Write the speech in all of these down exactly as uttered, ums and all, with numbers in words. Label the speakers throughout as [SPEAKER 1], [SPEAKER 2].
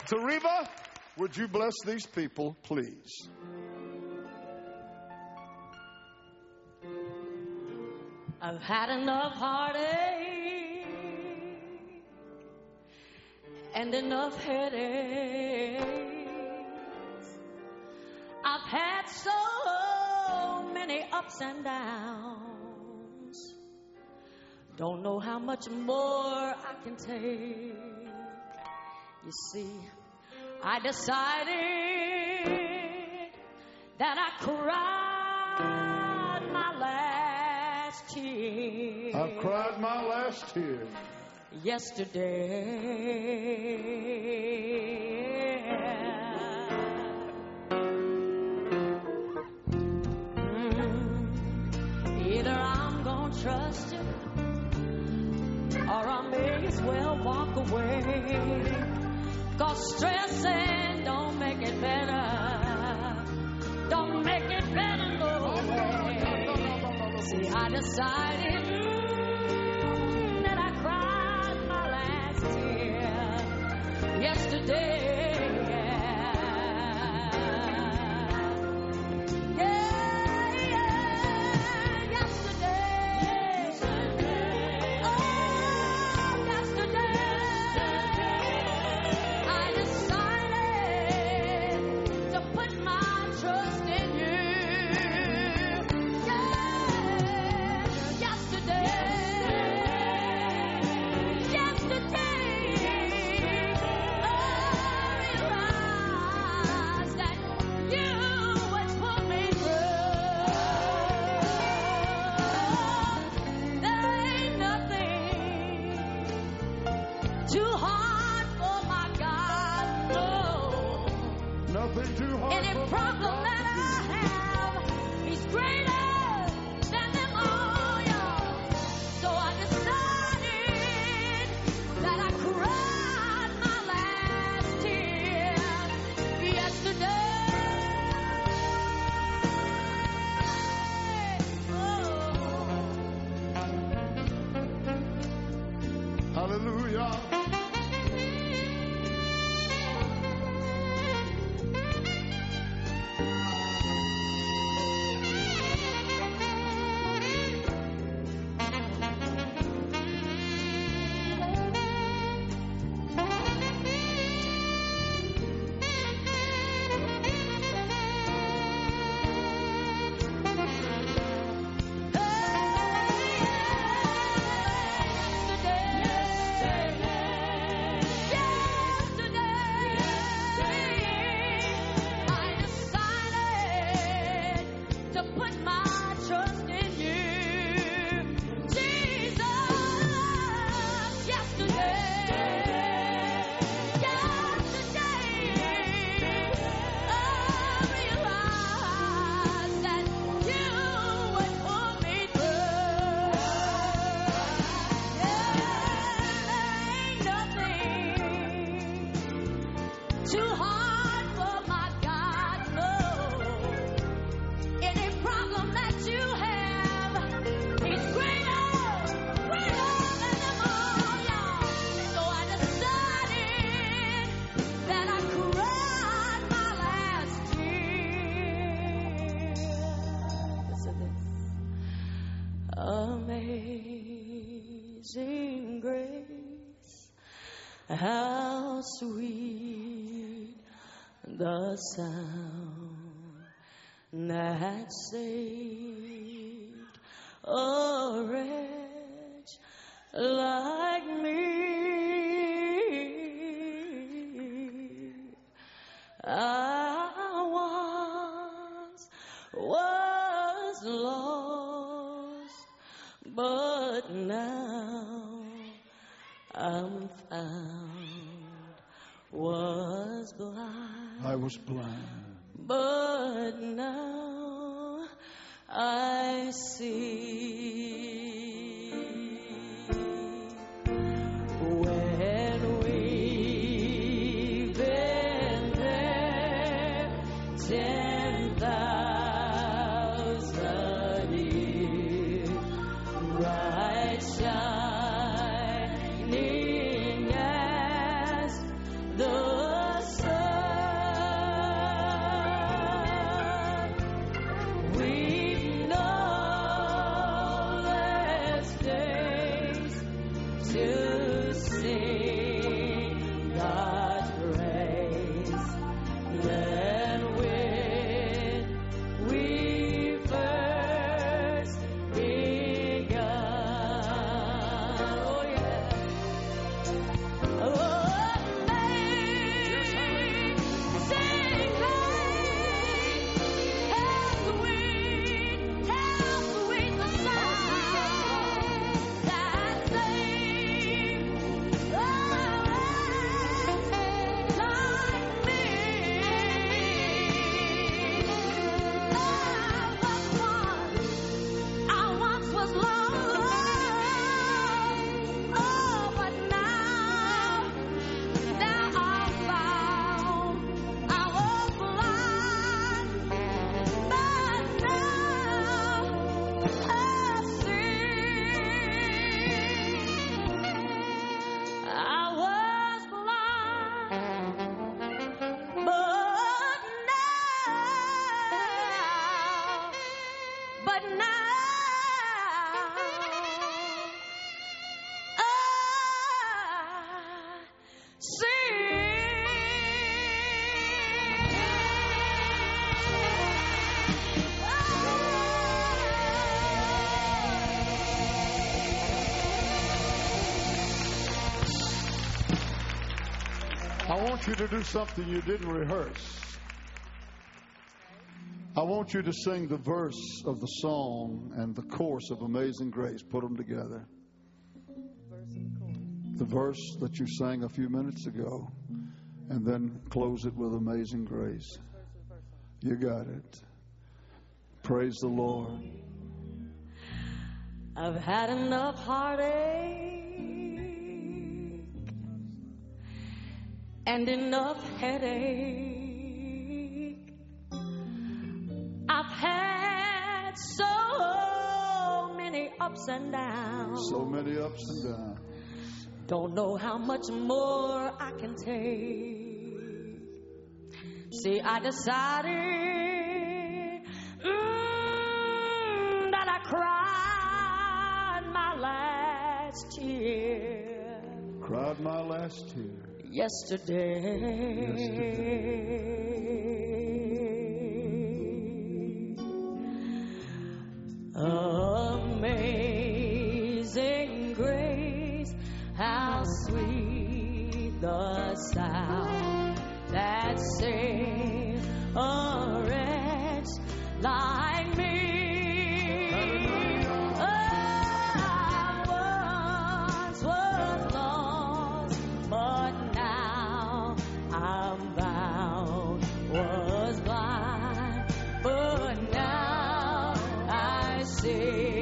[SPEAKER 1] Teresa, would you bless these people, please?
[SPEAKER 2] I've had enough heartache and enough headaches. I've had so many ups and downs. Don't know how much more I can take. You see, I decided that I cried my last tear.
[SPEAKER 1] I've cried my last tear.
[SPEAKER 2] Yesterday. Mm. Either I'm gonna trust you, or I may as well walk away. Cause stressing don't make it better. Don't make it better, no way. See, I decided mm, that I cried my last tear yesterday.
[SPEAKER 1] Hallelujah.
[SPEAKER 2] Amazing grace, how sweet the sound that saved a wretch like me. I once was lost, but now I'm found. Was blind,
[SPEAKER 1] I was blind,
[SPEAKER 2] but now I see. When we've been there ten thousand years, bright shining as the
[SPEAKER 1] to do something you didn't rehearse. I want you to sing the verse of the song and the chorus of Amazing Grace. Put them together. The verse that you sang a few minutes ago, and then close it with Amazing Grace. You got it. Praise the Lord.
[SPEAKER 2] I've had enough heartache and enough headache. I've had so many ups and downs.
[SPEAKER 1] So many ups and downs.
[SPEAKER 2] Don't know how much more I can take. See, I decided mm, that I cried my last tear.
[SPEAKER 1] Cried my last tear.
[SPEAKER 2] Yesterday.
[SPEAKER 1] Yesterday.
[SPEAKER 2] Amazing grace, how sweet the sound that saved a wretch like me. Oh, I once was lost, but now I'm bound. Was blind, but now I see.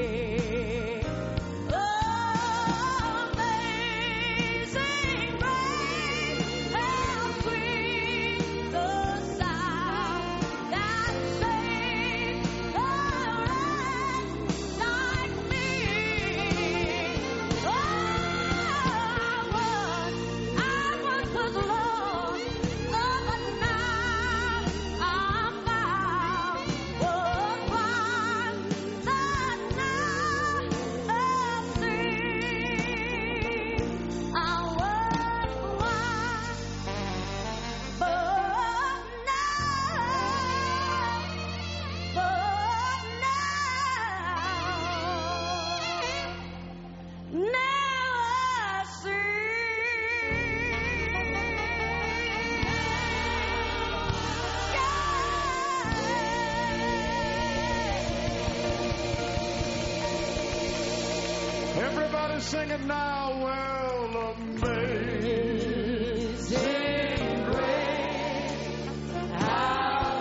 [SPEAKER 1] Everybody sing it now. Well, amazing
[SPEAKER 2] grace, how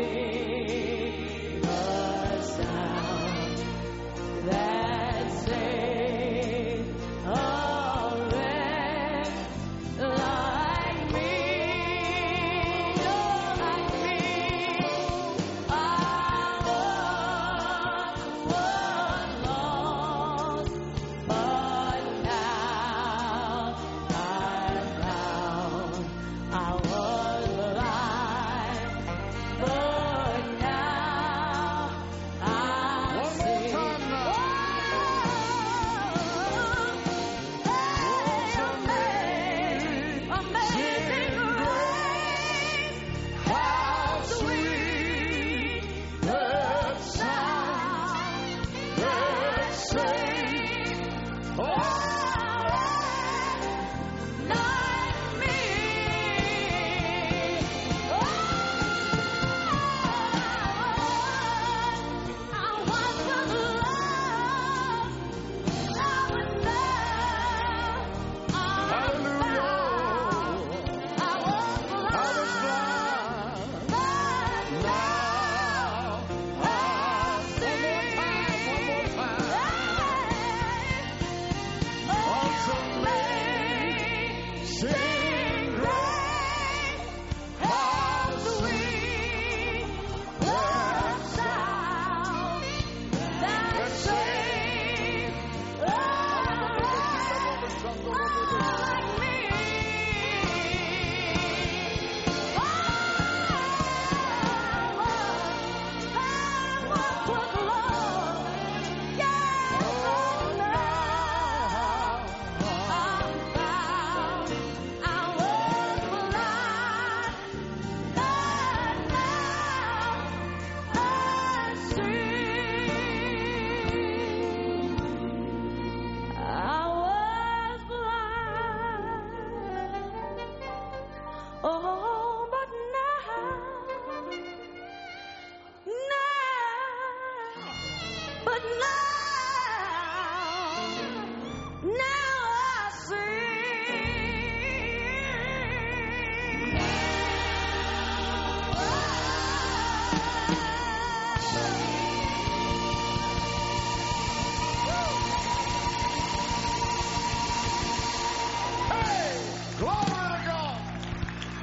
[SPEAKER 2] sweet the sound that saved a wretch like me. Oh, like me. I once was lost, but now I'm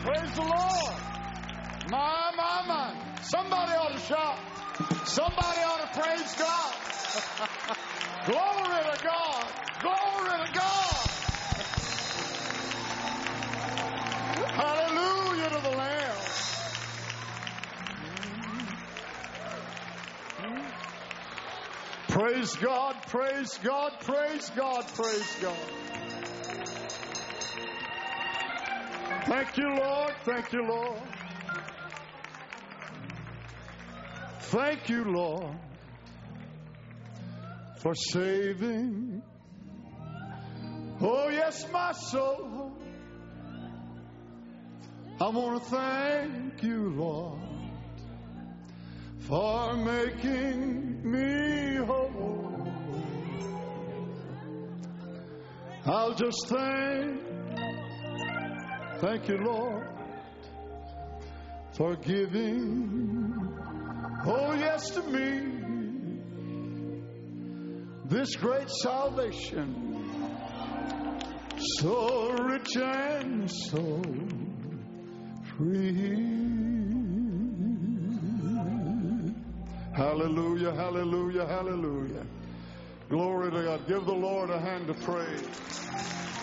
[SPEAKER 1] Praise the Lord. My, my, my. Somebody ought to shout. Somebody ought to praise God. Glory to God. Glory to God. Hallelujah to the Lamb. Praise God, praise God, praise God, praise God. Thank you, Lord. Thank you, Lord. Thank you, Lord, for saving. Oh, yes, my soul. I want to thank you, Lord, for making me whole. I'll just thank, thank you, Lord, for giving, oh yes, to me, this great salvation, so rich and so free. Hallelujah, hallelujah, hallelujah. Glory to God. Give the Lord a hand of praise.